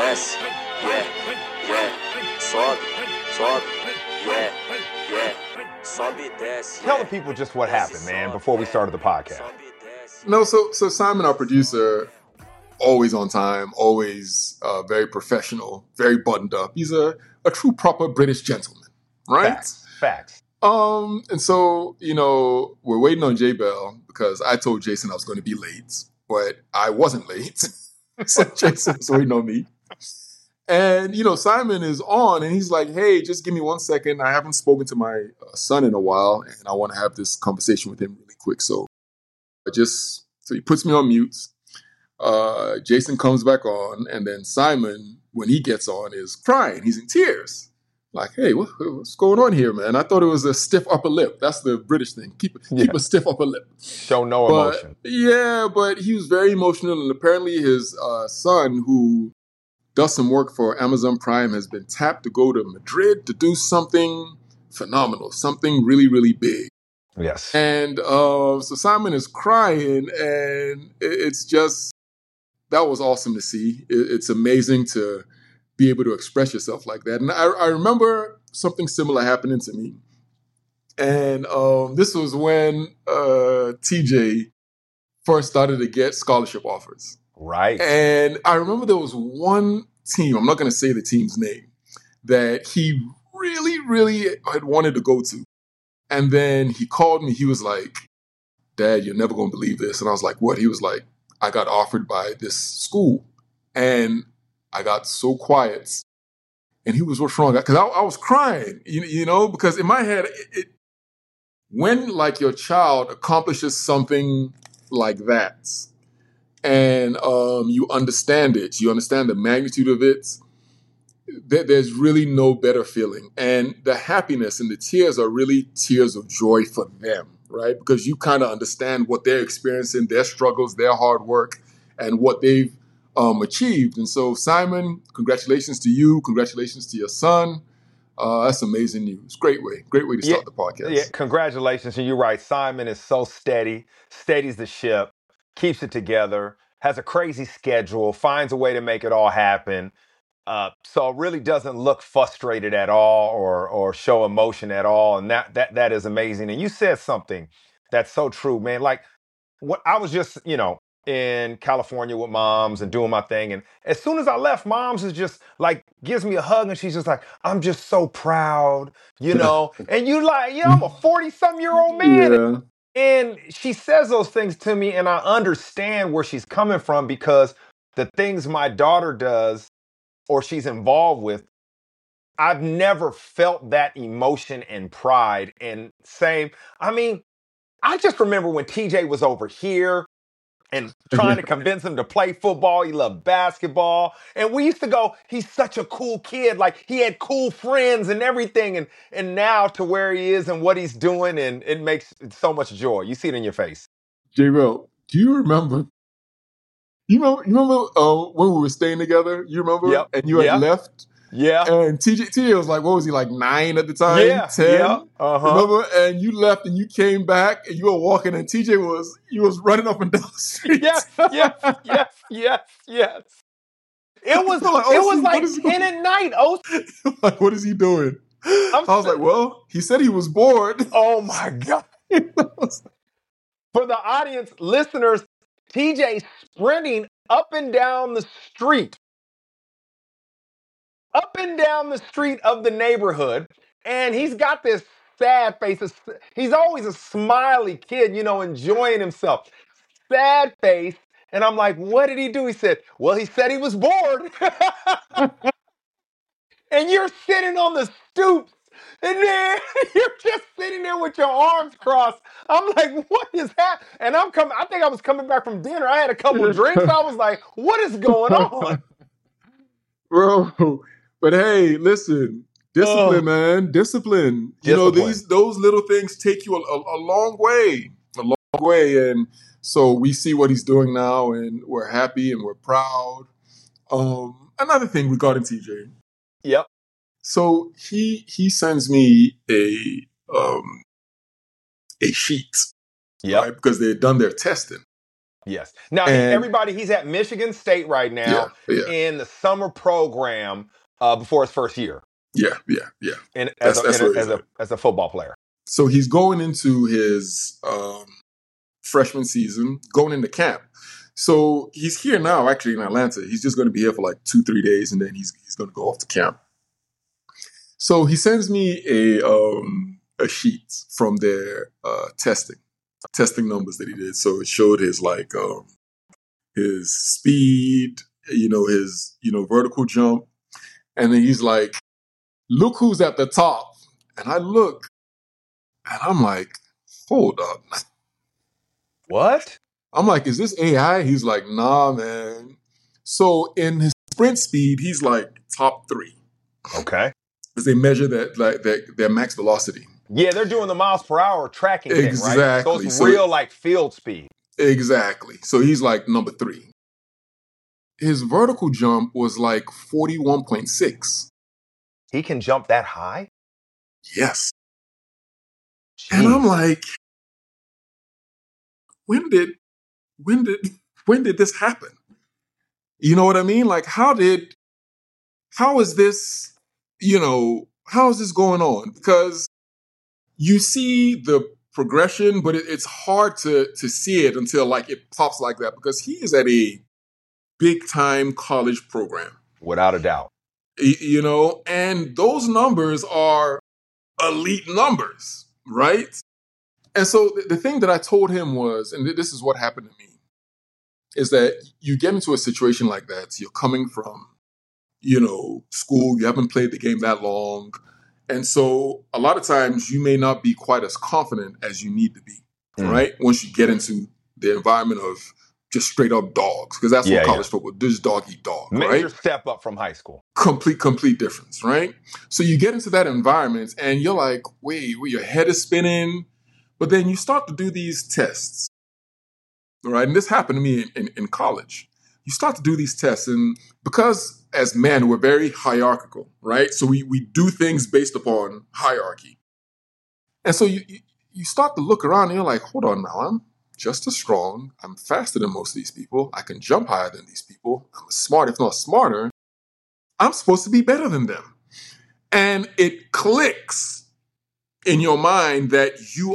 desce, yeah, yeah, sobe, sobe, yeah, yeah, sobe e desce. Tell the people just what happened, man, before we started the podcast. No, so Simon, our producer, always on time, always very professional, very buttoned up. He's a true proper British gentleman, right? Facts. And so, we're waiting on J Bell because I told Jason I was going to be late, but I wasn't late. So Jason was waiting on me. And, Simon is on and he's like, hey, just give me 1 second. I haven't spoken to my son in a while and I want to have this conversation with him really quick. So he puts me on mute. Jason comes back on and then Simon, when he gets on, is crying. He's in tears. Like, hey, what's going on here, man? I thought it was a stiff upper lip. That's the British thing. Keep a stiff upper lip. Show no emotion. Yeah, but he was very emotional. And apparently his son, who does some work for Amazon Prime, has been tapped to go to Madrid to do something phenomenal, something really, really big. Yes. And so Simon is crying, and it's just, that was awesome to see. It's amazing to be able to express yourself like that. And I remember something similar happening to me. And this was when TJ first started to get scholarship offers. Right. And I remember there was one team, I'm not going to say the team's name, that he really, really had wanted to go to. And then he called me. He was like, Dad, you're never going to believe this. And I was like, what? He was like, I got offered by this school. And I got so quiet. And he was, what's wrong? Because I was crying, because in my head, when like your child accomplishes something like that, and you understand it, you understand the magnitude of it, there's really no better feeling. And the happiness and the tears are really tears of joy for them, right? Because you kind of understand what they're experiencing, their struggles, their hard work, and what they've achieved. And so, Simon, congratulations to you. Congratulations to your son. That's amazing news. Great way to start the podcast. Yeah, congratulations. And you're right. Simon is so steadies the ship, keeps it together, has a crazy schedule, finds a way to make it all happen. So really doesn't look frustrated at all or show emotion at all. And that is amazing. And you said something that's so true, man. Like what I was just, in California with Moms and doing my thing. And as soon as I left, Moms is just like, gives me a hug and she's just like, I'm just so proud, and you like, I'm a 40-some-year-old man. Yeah. And she says those things to me and I understand where she's coming from because the things my daughter does or she's involved with, I've never felt that emotion and pride. And I just remember when TJ was over here and trying to convince him to play football. He loved basketball. And we used to go, he's such a cool kid. Like he had cool friends and everything. And now to where he is and what he's doing, and it makes so much joy. You see it in your face. J-Bell, do you remember? You remember when we were staying together? You remember? Yep. And you had left? Yeah. And TJ was like, what was he, like 9 at the time? Yeah. 10? Yeah. Uh-huh. Remember? And you left and you came back and you were walking and TJ was running up and down the street. Yes. It was like 10 at night. Like, what is he doing? I was like, well, he said he was bored. Oh my God. For the audience, listeners, TJ sprinting up and down the street of the neighborhood. And he's got this sad face. He's always a smiley kid, enjoying himself. Sad face. And I'm like, what did he do? He said he was bored. And you're sitting on the stoops. And then you're just sitting there with your arms crossed. I'm like, what is that? And I think I was coming back from dinner. I had a couple of drinks. I was like, what is going on? Bro, but hey, listen, discipline, man, discipline. Those little things take you a long way, And so we see what he's doing now and we're happy and we're proud. Another thing regarding TJ. Yep. So he sends me a sheet, yep. right? Because they had done their testing. Yes. Now And he's at Michigan State right yeah, now yeah, in the summer program before his first year yeah. in That's where he's at. as a football player. So he's going into his freshman season, going into camp. So he's here now, actually in Atlanta. He's just going to be here for like 2-3 days, and then he's going to go off to camp. So he sends me a sheet from their testing numbers that he did. So it showed his speed, his vertical jump, and then he's like, "Look who's at the top." And I look, and I'm like, "Hold up." What? I'm like, "Is this AI?" He's like, "Nah, man." So in his sprint speed, he's like top 3. Okay. Because they measure their max velocity. Yeah, they're doing the miles per hour tracking thing, right? Exactly. So it's real like field speed. Exactly. So he's like number 3. His vertical jump was like 41.6. He can jump that high? Yes. Jeez. And I'm like, when did this happen? You know what I mean? Like, how is this, how is this going on? Because you see the progression, but it's hard to see it until like it pops like that, because he is at a big time college program. Without a doubt. And those numbers are elite numbers, right? And so the thing that I told him was, and this is what happened to me, is that you get into a situation like that. So you're coming from, school, you haven't played the game that long. And so a lot of times you may not be quite as confident as you need to be, right? Once you get into the environment of just straight up dogs, because that's what college football, just dog eat dog, right? Major step up from high school. Complete difference, right? So you get into that environment and you're like, wait, your head is spinning. But then you start to do these tests, right? And this happened to me in college. You start to do these tests, and because as men, we're very hierarchical, right? So we do things based upon hierarchy. And so you start to look around and you're like, hold on now, I'm just as strong. I'm faster than most of these people. I can jump higher than these people. I'm as smart, if not smarter. I'm supposed to be better than them. And it clicks in your mind that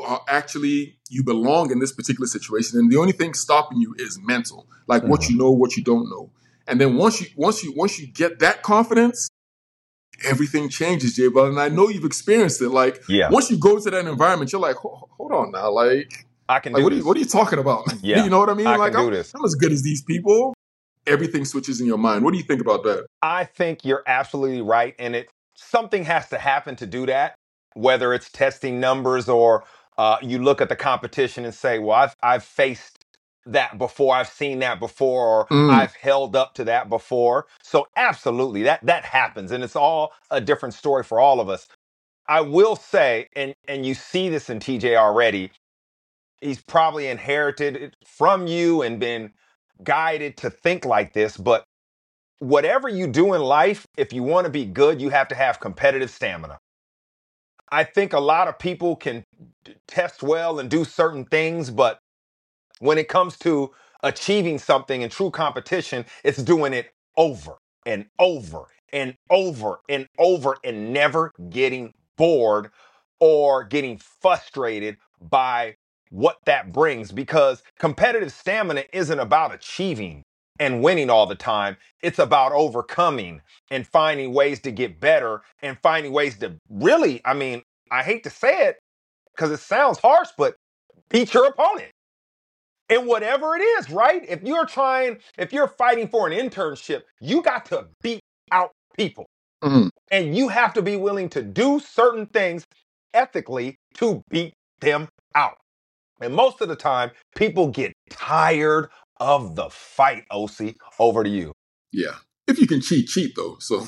you belong in this particular situation. And the only thing stopping you is mental, like what you know, what you don't know. And then once you get that confidence, everything changes, Jay Bell. And I know you've experienced it. Like, once you go into that environment, you're like, hold on now. Like, I can do this. What are you talking about? Yeah. You know what I mean? I'm as good as these people. Everything switches in your mind. What do you think about that? I think you're absolutely right. And something has to happen to do that, whether it's testing numbers or you look at the competition and say, well, I've faced that before. I've seen that before, or I've held up to that before. So absolutely, that happens. And it's all a different story for all of us. I will say, and you see this in TJ already, he's probably inherited it from you and been guided to think like this. But whatever you do in life, if you want to be good, you have to have competitive stamina. I think a lot of people can test well and do certain things, but when it comes to achieving something in true competition, it's doing it over and over and over and over and never getting bored or getting frustrated by what that brings, because competitive stamina isn't about achieving and winning all the time. It's about overcoming and finding ways to get better and finding ways to really, I hate to say it because it sounds harsh, but beat your opponent. And whatever it is, right? If you're fighting for an internship, you got to beat out people. And you have to be willing to do certain things ethically to beat them out. And most of the time, people get tired of the fight, OC. Over to you. Yeah. If you can cheat though. So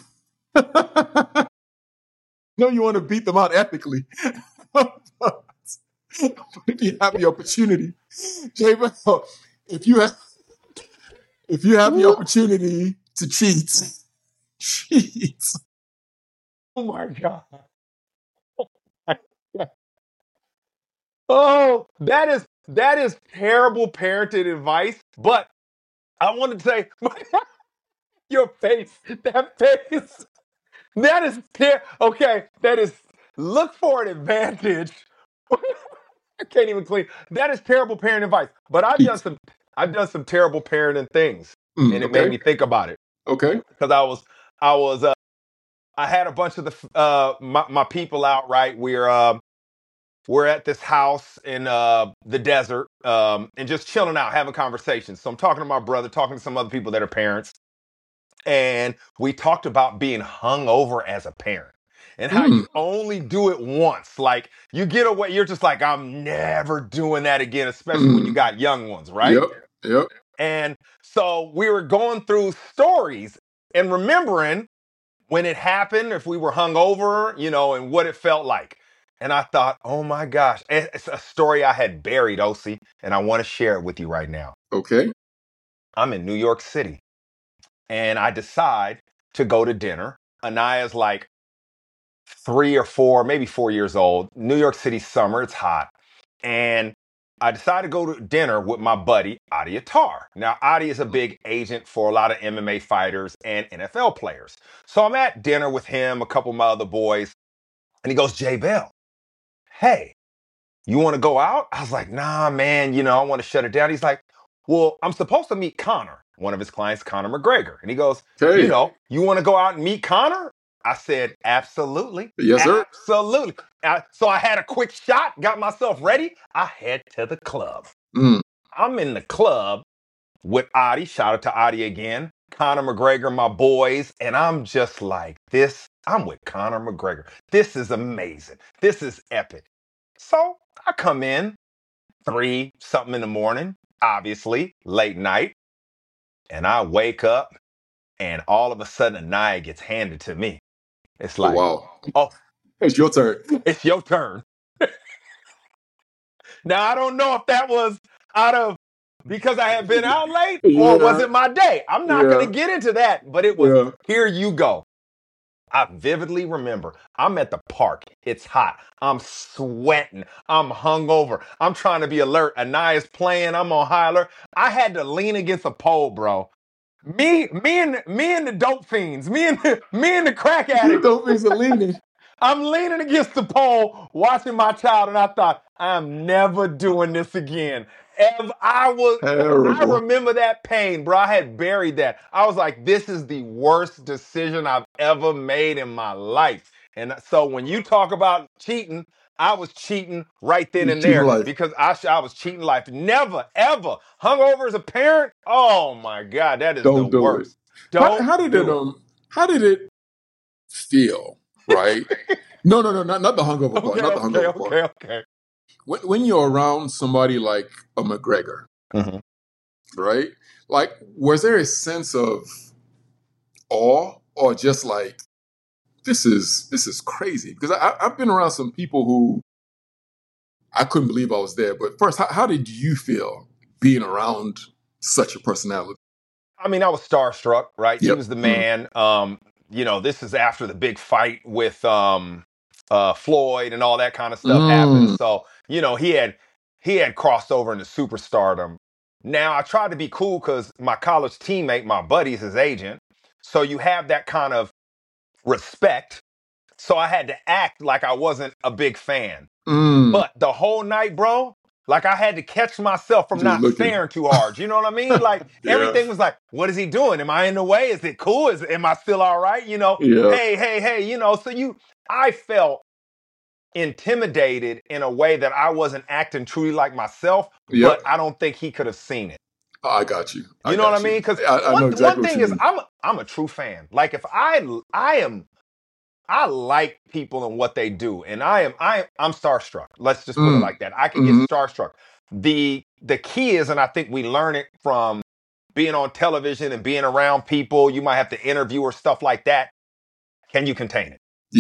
no, you want to beat them out ethically. If you have the opportunity, J-Bell, if you have the opportunity to cheat. Oh my God. Oh, that is terrible parenting advice. But I wanted to say, your face, that face, that is okay. That is look for an advantage. I can't even clean. That is terrible parenting advice. But I've done some terrible parenting things, and it made Okay. me think about it Okay. because I had a bunch of my people out. Right, we're at this house in the desert, and just chilling out, having conversations. So I'm talking to my brother, talking to some other people that are parents, and we talked about being hungover as a parent and how Mm. you only do it once. Like you get away, you're just like, I'm never doing that again, especially when you Mm. got young ones, right? Yep. Yep. And so we were going through stories and remembering when it happened, if we were hungover, and what it felt like. And I thought, oh my gosh, it's a story I had buried, OC, and I want to share it with you right now. Okay. I'm in New York City, and I decide to go to dinner. Anaya's like 3 or 4, maybe 4 years old. New York City summer, it's hot. And I decided to go to dinner with my buddy, Adi Attar. Now, Adi is a big agent for a lot of MMA fighters and NFL players. So I'm at dinner with him, a couple of my other boys, and he goes, Jay Bell, hey, you want to go out? I was like, nah, man, I want to shut it down. He's like, well, I'm supposed to meet Conor, one of his clients, Conor McGregor. And he goes, Okay. you want to go out and meet Conor? I said, absolutely. Yes, sir. Absolutely. So I had a quick shot, got myself ready. I head to the club. Mm. I'm in the club with Adi. Shout out to Adi again. Conor McGregor, my boys. And I'm just like this. I'm with Conor McGregor. This is amazing. This is epic. So I come in 3 something in the morning, obviously late night. And I wake up and all of a sudden Anaya gets handed to me. It's Oh, like, wow. oh, It's your turn. it's your turn. Now, I don't know if that was out of because I had been out late or was Yeah. it my day? I'm not going Yeah. to get into that, but it was, Yeah. here you go. I vividly remember I'm at the park. It's hot. I'm sweating. I'm hungover. I'm trying to be alert. Anaya's playing. I'm on high alert. I had to lean against a pole, bro. Me and the dope fiends. Me and the crack You addicts. don't think so leaning. I'm leaning against the pole, watching my child, and I thought, I'm never doing this again. I Terrible. remember that pain, bro. I had buried that. I was like, this is the worst decision I've ever made in my life. And so when you talk about cheating, I was cheating right then You and cheating there life. because I was cheating life. Never, ever. Hungover as a parent? Oh my God, that is Don't the do worst. it. Don't How did do it how did it feel, right? No, not the hungover part. Okay, Not the hungover part. okay. When you're around somebody like a McGregor, Mm-hmm. right? Like, was there a sense of awe or just like this is crazy? Because I've been around some people who I couldn't believe I was there. But first, how did you feel being around such a personality? I mean, I was starstruck, right? He Yep. was the man. This is after the big fight with Floyd and all that kind of stuff happened. So, he had crossed over into superstardom. Now, I tried to be cool because my college teammate, my buddy's his agent. So you have that kind of respect. So I had to act like I wasn't a big fan. But the whole night, bro, like I had to catch myself from Just not looking. staring too hard. You know what I mean? Like Yeah. everything was like, what is he doing? Am I in the way? Is it cool? Am I still all right? Yeah. Hey. So I felt intimidated in a way that I wasn't acting truly like myself, Yep. but I don't think he could have seen it. I got you. You know what I mean? Because I know exactly one thing what you is mean. I'm a true fan. Like if I like people and what they do, and I'm starstruck. Let's just put it like that. I can get starstruck. The key is, and I think we learn it from being on television and being around people. You might have to interview or stuff like that. Can you contain it? Yeah.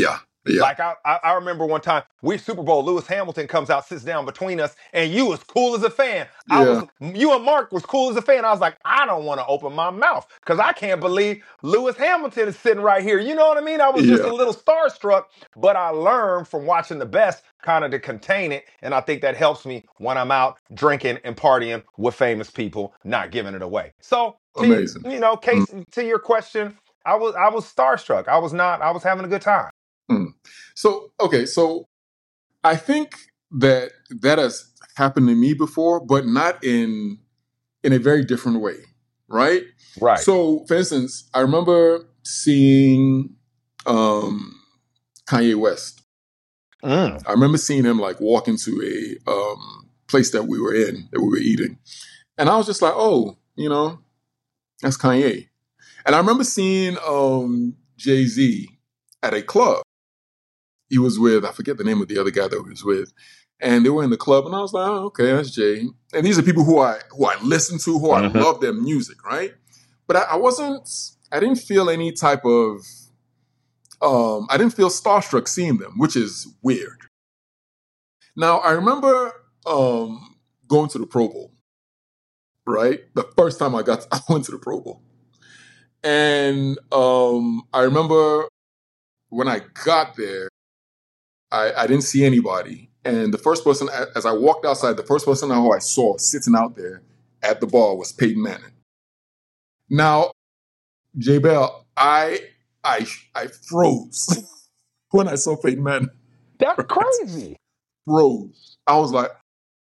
Yeah. Like I remember one time we Super Bowl, Lewis Hamilton comes out, sits down between us, and you was cool as a fan. Yeah. You and Mark was cool as a fan. I was like, I don't want to open my mouth because I can't believe Lewis Hamilton is sitting right here. You know what I mean? I was just a little starstruck, but I learned from watching the best kind of to contain it, and I think that helps me when I'm out drinking and partying with famous people, not giving it away. So, amazing. Case to your question, I was starstruck. I was having a good time. So I think that has happened to me before, but not in a very different way, right? Right. So, for instance, I remember seeing Kanye West. I remember seeing him like walk into a place that we were eating, and I was just like, oh, that's Kanye. And I remember seeing Jay-Z at a club. He was with, I forget the name of the other guy that he was with, and they were in the club, and I was like, oh, okay, that's Jay. And these are people who I listen to, who I love their music, right? But I didn't feel any type of, I didn't feel starstruck seeing them, which is weird. Now, I remember going to the Pro Bowl, right? The first time I went to the Pro Bowl. And I remember when I got there, I didn't see anybody. And the first person, as I walked outside, the first person who I saw sitting out there at the bar was Peyton Manning. Now, J Bell, I froze when I saw Peyton Manning. That's crazy. Froze. I was like,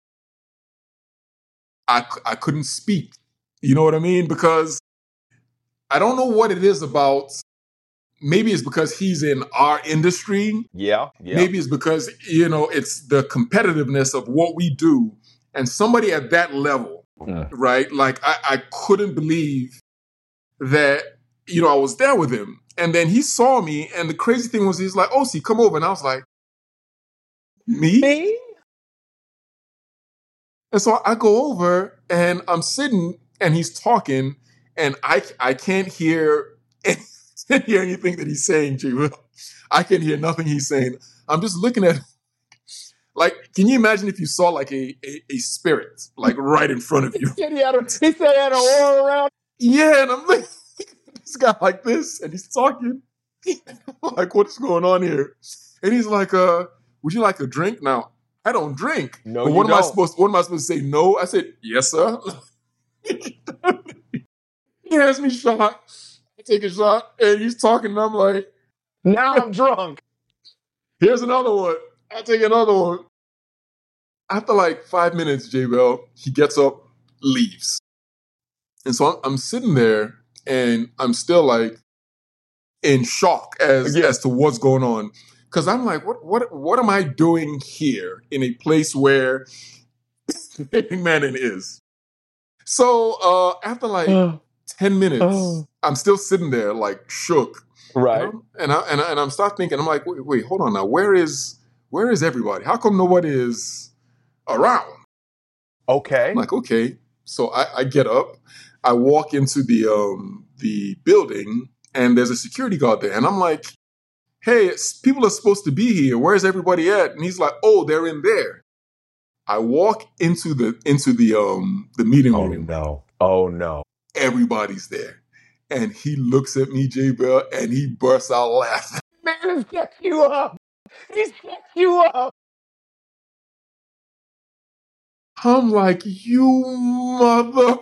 I couldn't speak. You know what I mean? Because I don't know what it is about. Maybe it's because he's in our industry. Yeah. Maybe it's because, it's the competitiveness of what we do. And somebody at that level, right? Like, I couldn't believe that, I was there with him. And then he saw me. And the crazy thing was, he's like, oh, see, come over. And I was like, me? And so I go over and I'm sitting and he's talking and I can't hear anything that he's saying, J. Will. I can't hear nothing he's saying. I'm just looking at, like, can you imagine if you saw like a spirit like right in front of you? He said he had an aura around. Yeah, and I'm like, this guy like this, and he's talking. I'm like, what's going on here? And he's like, would you like a drink? Now, I don't drink. No, but what am I supposed to say? No? I said, yes, sir. He hands me a shot. I take a shot, and he's talking, and I'm like, now I'm drunk. Here's another one. I take another one. After like 5 minutes, J Bell, he gets up, leaves. And so I'm sitting there, and I'm still like in shock as to what's going on. Because I'm like, what am I doing here in a place where Peyton Manning is? So after like 10 minutes, I'm still sitting there like shook. Right. And I'm start thinking, I'm like, wait, hold on now. Where is everybody? How come nobody is around? Okay. I'm like, okay. So I get up, I walk into the building, and there's a security guard there. And I'm like, hey, people are supposed to be here. Where's everybody at? And he's like, oh, they're in there. I walk into the meeting room. Oh no. Everybody's there. And he looks at me, J Bell, and he bursts out laughing. Man, he's set you up. He's set you up. I'm like, you mother.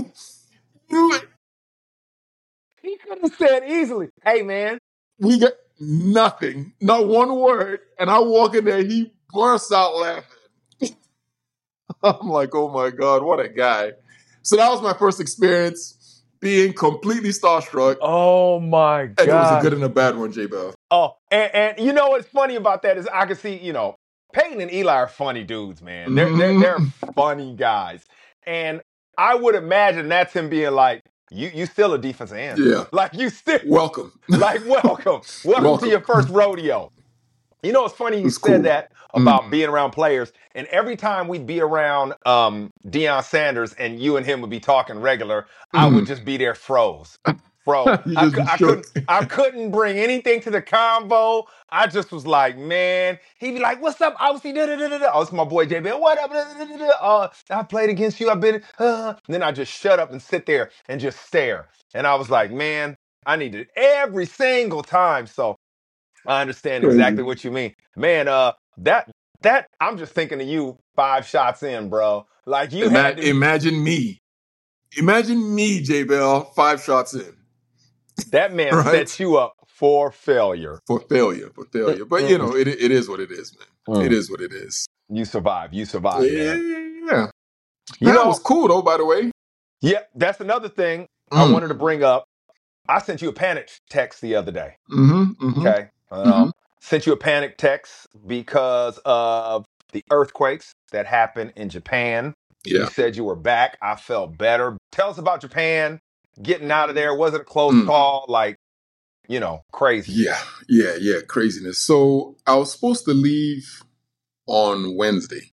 He could have said easily, hey man, we got nothing, not one word. And I walk in there, he bursts out laughing. I'm like, oh my God, what a guy. So that was my first experience being completely starstruck. Oh my God. And it was a good and a bad one, J Bell. Oh, and you know what's funny about that is I can see, Peyton and Eli are funny dudes, man. They're funny guys. And I would imagine that's him being like, you still a defensive end. Yeah. Like you still welcome. Like welcome. Welcome to your first rodeo. You know, it's funny you said that about being around players. And every time we'd be around Deion Sanders and you and him would be talking regular, I would just be there froze. Bro, You just be shook. I couldn't bring anything to the convo. I just was like, man, he'd be like, what's up, Aussie? Oh, it's my boy JB. What up? I played against you. I've been, And then I just shut up and sit there and just stare. And I was like, man, I need it every single time. So I understand exactly Crazy. what you mean. Man, that I'm just thinking of you 5 shots in, bro. Like you had to, Imagine me. Imagine me, J Bell, 5 shots in. that man Right? set you up for failure. For failure. But you know, it is what it is, man. It is what it is. You survived, man. Yeah. You That know, was cool though, by the way. yeah, that's another thing I wanted to bring up. I sent you a panic text the other day. Okay. Sent you a panic text because of the earthquakes that happened in Japan. Yeah. You said you were back. I felt better. Tell us about Japan, getting out of there. Was it a close call? Like, crazy. Yeah. Craziness. So I was supposed to leave on Wednesday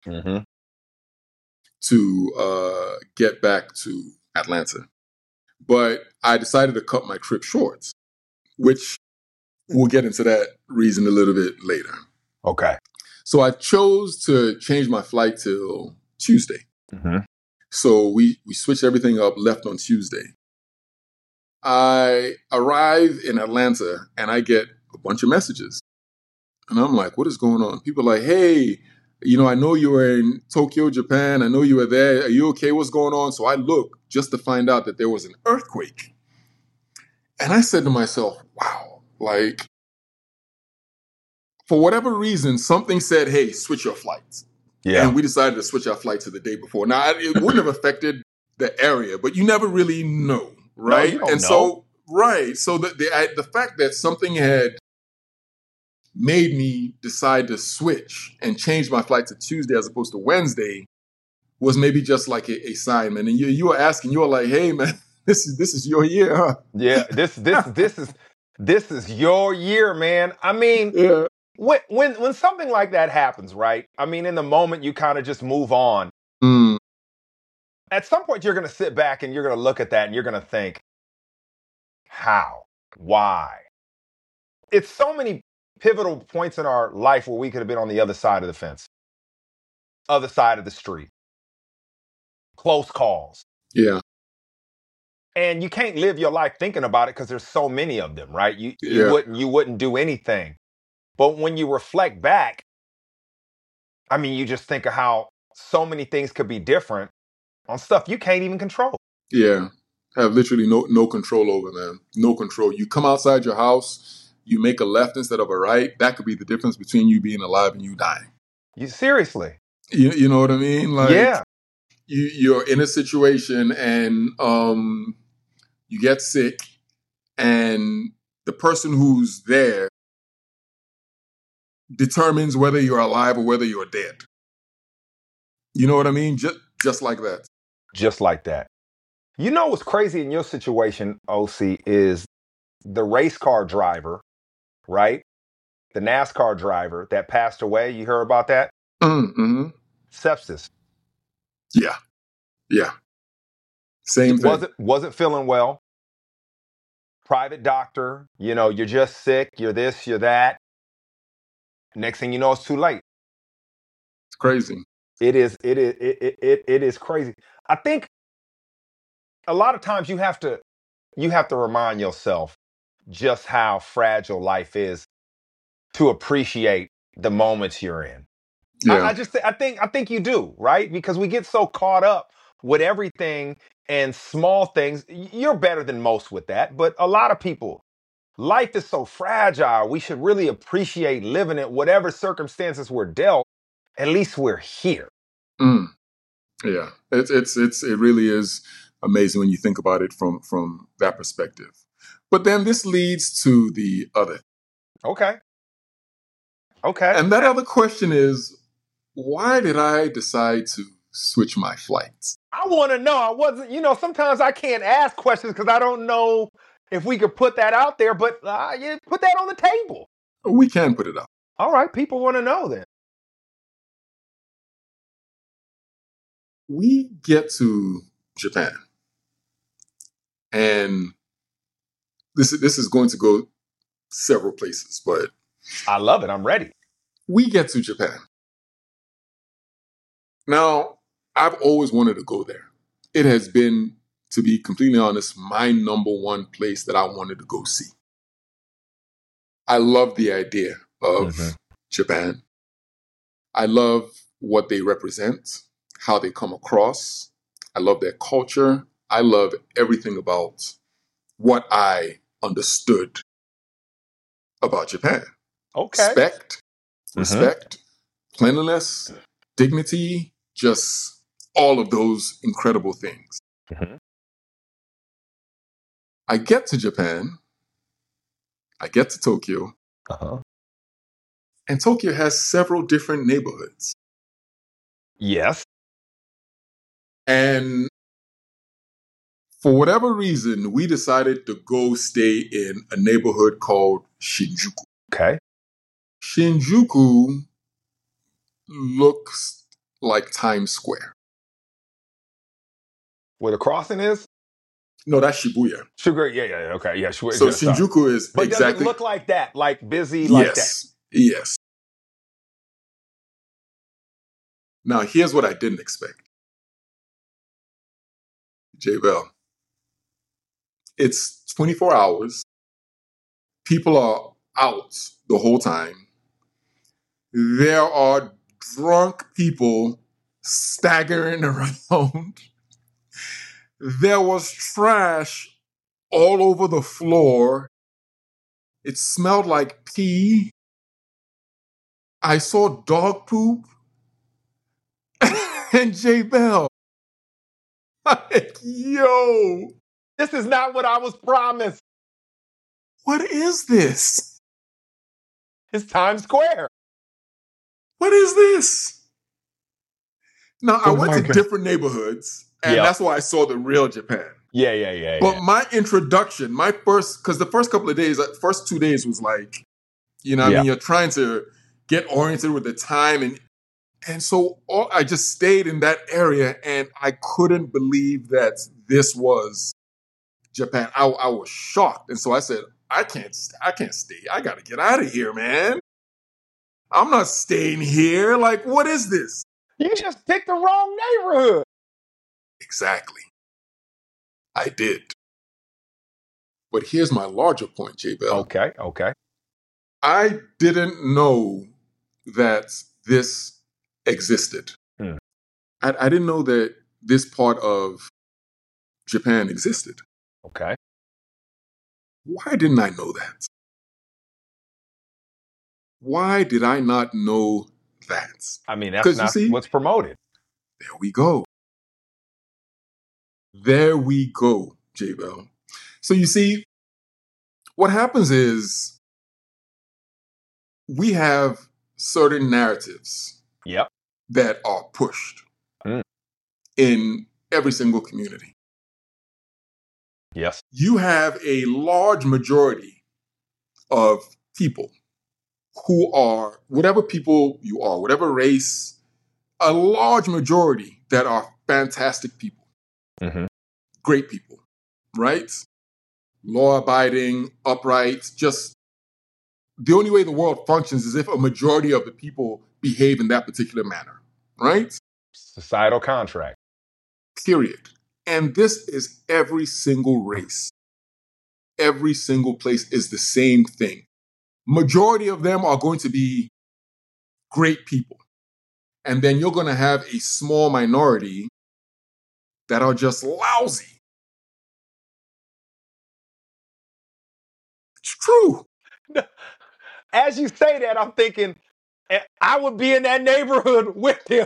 to get back to Atlanta. But I decided to cut my trip short, which we'll get into that reason a little bit later. Okay. So I chose to change my flight till Tuesday. So we switched everything up, left on Tuesday. I arrive in Atlanta and I get a bunch of messages. And I'm like, what is going on? People are like, hey, I know you were in Tokyo, Japan. I know you were there. Are you okay? What's going on? So I look just to find out that there was an earthquake. And I said to myself, wow, like, for whatever reason, something said, hey, switch your flights. Yeah. And we decided to switch our flight to the day before. Now, it wouldn't have affected the area, but you never really know, right? No, you don't know. So, right. So the fact that something had made me decide to switch and change my flight to Tuesday as opposed to Wednesday was maybe just like a sign, man. And you were asking, you were like, hey, man, this is your year, huh? Yeah, this is your year, man. I mean, Yeah. When something like that happens, right? I mean, in the moment, you kind of just move on. At some point, you're going to sit back and you're going to look at that and you're going to think, how? Why? It's so many pivotal points in our life where we could have been on the other side of the fence, other side of the street, close calls. Yeah. And you can't live your life thinking about it because there's so many of them, right? You wouldn't do anything. But when you reflect back, I mean, you just think of how so many things could be different on stuff you can't even control. Yeah. Have literally no control over, man. No control. You come outside your house, you make a left instead of a right. That could be the difference between you being alive and you dying. You seriously? You know what I mean? Like, yeah. You're in a situation and you get sick and the person who's there determines whether you're alive or whether you're dead. You know what I mean? Just like that. Just like that. You know what's crazy in your situation, OC, is the race car driver, right? The NASCAR driver that passed away. You heard about that? Sepsis. Yeah. Same thing. Wasn't feeling well. Private doctor, you're just sick, you're this, you're that. Next thing you know, it's too late. It's crazy. It is crazy. I think a lot of times you have to remind yourself just how fragile life is to appreciate the moments you're in. Yeah. I think you do, right? Because we get so caught up with everything and small things. You're better than most with that, but a lot of people, life is so fragile. We should really appreciate living it, whatever circumstances we're dealt. At least we're here. Yeah, it really is amazing when you think about it from that perspective. But then this leads to the other. Okay. And that other question is, why did I decide to switch my flights? I want to know. I wasn't, sometimes I can't ask questions because I don't know if we could put that out there, but put that on the table. We can put it out. All right. People want to know then. We get to Japan and this is going to go several places, but I love it. I'm ready. we get to Japan. Now, I've always wanted to go there. It has been, to be completely honest, my number one place that I wanted to go see. I love the idea of Japan. I love what they represent, how they come across. I love their culture. I love everything about what I understood about Japan. Okay. Respect, cleanliness, dignity, just all of those incredible things. I get to Japan. I get to Tokyo. And Tokyo has several different neighborhoods. Yes. And for whatever reason, we decided to go stay in a neighborhood called Shinjuku. Okay. Shinjuku looks like Times Square. Where the crossing is? No, that's Shibuya. Sugar, yeah, okay, yeah. Shibuya, So Shinjuku is but exactly... does it look like that? Like busy like that? Yes. Now, here's what I didn't expect. J-Bell. It's 24 hours. People are out the whole time. There are drunk people staggering around. There was trash all over the floor. It smelled like pee. I saw dog poop. And J-Bell. Like, yo. This is not what I was promised. What is this? It's Times Square. What is this? Now, I went to different neighborhoods, and that's why I saw the real Japan. Yeah. But my introduction, because the first couple of days, first 2 days was like, you know what I mean? You're trying to get oriented with the time. And so I just stayed in that area, and I couldn't believe that this was Japan. I was shocked. And so I said, I can't stay. I got to get out of here, man. I'm not staying here. Like, what is this? You just picked the wrong neighborhood. Exactly. I did. But here's my larger point, J-Bell. Okay. I didn't know that this existed. I didn't know that this part of Japan existed. Okay. Why didn't I know that? Why did I not know that? I mean, that's not what's promoted. There we go. J-Bell. So you see, what happens is we have certain narratives that are pushed in every single community. Yes. You have a large majority of people who are, whatever people you are, whatever race, a large majority that are fantastic people. Great people, right? Law-abiding, upright, just the only way the world functions is if a majority of the people behave in that particular manner, right? Societal contract. Period. And this is every single race. Every single place is the same thing. Majority of them are going to be great people. And then you're going to have a small minority that are just lousy. It's true. As you say that, I'm thinking, I would be in that neighborhood with him.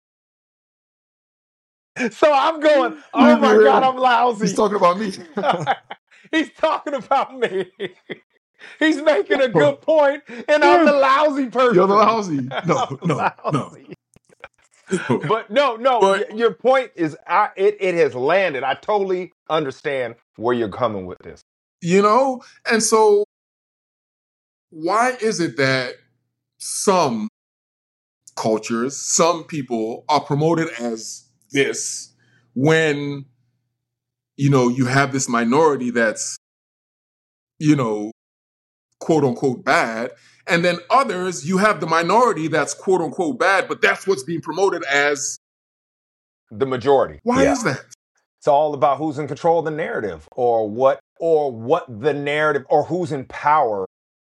So I'm going, oh my God, I'm lousy. He's talking about me. He's talking about me. He's making a good point, and I'm the lousy person. You're the lousy. No. But no. Your point is, it has landed. I totally understand where you're coming with this. You know? And so, why is it that some cultures, some people are promoted as this when, you know, you have this minority that's you know, quote unquote bad. And then others, you have the minority that's quote unquote bad, but that's what's being promoted as the majority. Why is that? It's all about who's in control of the narrative, or what the narrative, or who's in power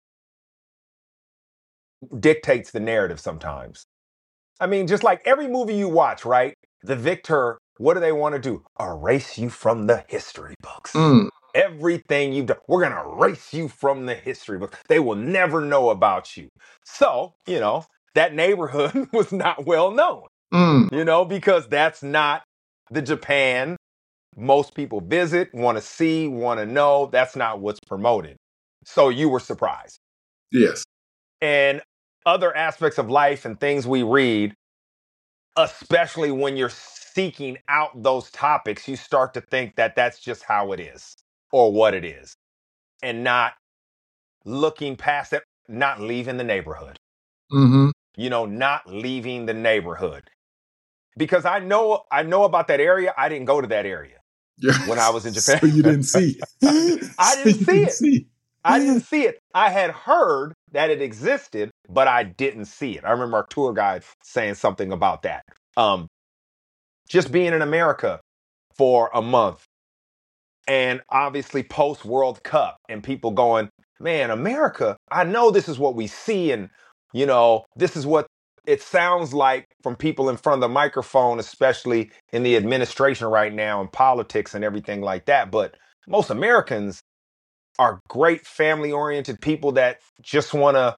dictates the narrative sometimes. I mean, just like every movie you watch, right? The victor, what do they want to do? Erase you from the history books. Everything you've done, we're going to erase you from the history books. They will never know about you. So, that neighborhood was not well known, because that's not the Japan most people visit, want to see, want to know. That's not what's promoted. So you were surprised. Yes. And other aspects of life and things we read, especially when you're seeking out those topics, you start to think that that's just how it is or what it is, and not looking past it, not leaving the neighborhood. Not leaving the neighborhood. Because I know about that area. I didn't go to that area when I was in Japan. So you didn't see. I didn't see it. I had heard that it existed, but I didn't see it. I remember our tour guide saying something about that. Just being in America for a month, and obviously post World Cup, and people going, man, America, I know this is what we see, and this is what it sounds like from people in front of the microphone, especially in the administration right now and politics and everything like that. But most Americans are great family-oriented people that just want to,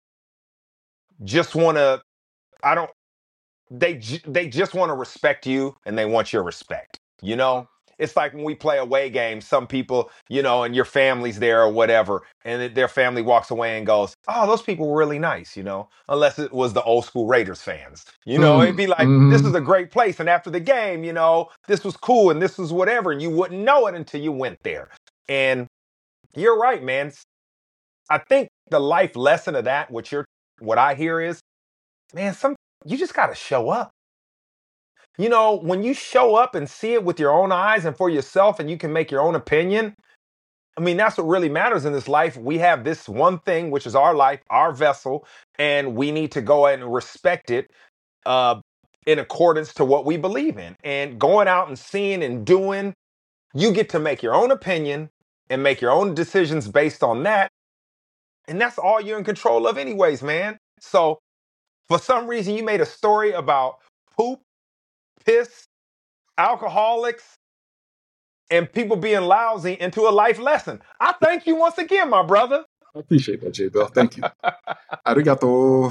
they just want to respect you, and they want your respect. It's like when we play away games, some people, and your family's there or whatever, and their family walks away and goes, oh, those people were really nice, unless it was the old school Raiders fans. It'd be like, this is a great place. And after the game, this was cool and this was whatever. And you wouldn't know it until you went there. And you're right, man. I think the life lesson of that, what I hear is, man, you just got to show up. When you show up and see it with your own eyes and for yourself, and you can make your own opinion, I mean, that's what really matters in this life. We have this one thing, which is our life, our vessel, and we need to go and respect it in accordance to what we believe in. And going out and seeing and doing, you get to make your own opinion and make your own decisions based on that. And that's all you're in control of anyways, man. So for some reason, you made a story about poop, piss, alcoholics, and people being lousy into a life lesson. I thank you once again, my brother. I appreciate that, J. Bell. Thank you. Arigato.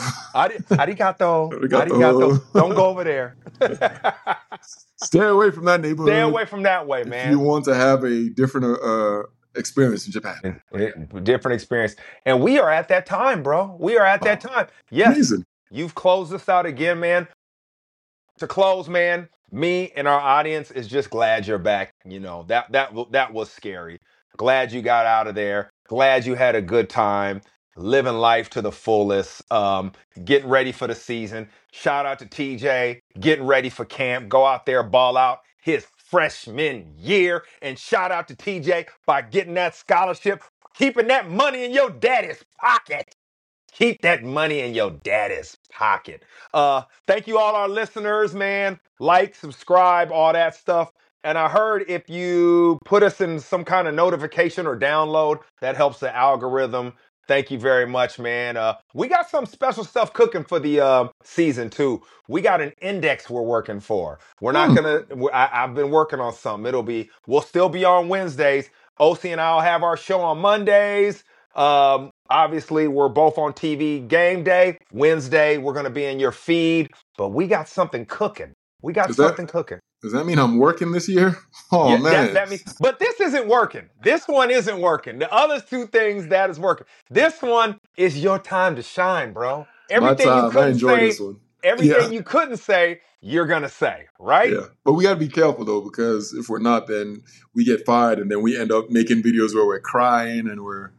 Arigato. Don't go over there. Stay away from that neighborhood. Stay away from that way, man. If you want to have a different experience in Japan. Different experience. And we are at that time, bro. We are at that time. Yes. Amazing. You've closed us out again, man. To close, man, me and our audience is just glad you're back. That was scary. Glad you got out of there. Glad you had a good time. Living life to the fullest. Getting ready for the season. Shout out to TJ. Getting ready for camp. Go out there, ball out his freshman year. And shout out to TJ by getting that scholarship. Keeping that money in your daddy's pocket. Keep that money in your daddy's pocket. Thank you all our listeners, man. Like, subscribe, all that stuff. And I heard if you put us in some kind of notification or download, that helps the algorithm. Thank you very much, man. We got some special stuff cooking for the season too. We got an index we're working for. We're not I've been working on something. We'll still be on Wednesdays. OC and I'll have our show on Mondays. Obviously, we're both on TV game day. Wednesday, we're going to be in your feed. But we got something cooking. Cooking. Does that mean I'm working this year? Oh, yeah, man. That means, but this isn't working. This one isn't working. The other two things, that is working. This one is your time to shine, bro. Everything you couldn't say, this one. Everything you couldn't say, you're going to say, right? Yeah. But we got to be careful, though, because if we're not, then we get fired, and then we end up making videos where we're crying and we're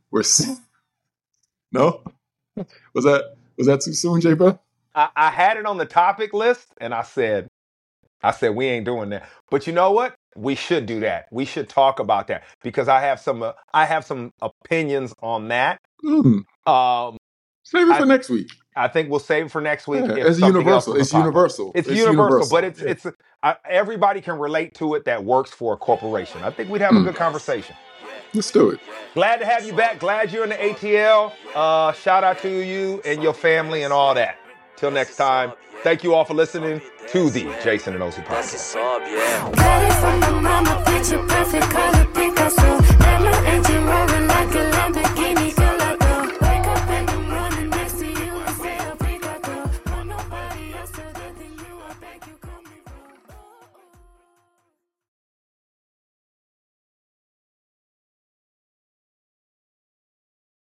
no? Was that too soon, J. Bell? I had it on the topic list, and I said, we ain't doing that. But you know what? We should do that. We should talk about that because I have some opinions on that. Save it for next week. I think we'll save it for next week. Yeah, if it's universal. It's universal. It's universal, but it's everybody can relate to it that works for a corporation. I think we'd have a good conversation. Let's do it. Glad to have you back. Glad you're in the ATL. Shout out to you and your family and all that. Till next time. Thank you all for listening to the Jason and Osi podcast. Sobe, yeah. Got it from my mama, picture perfect, color Picasso. Emma and Jerome.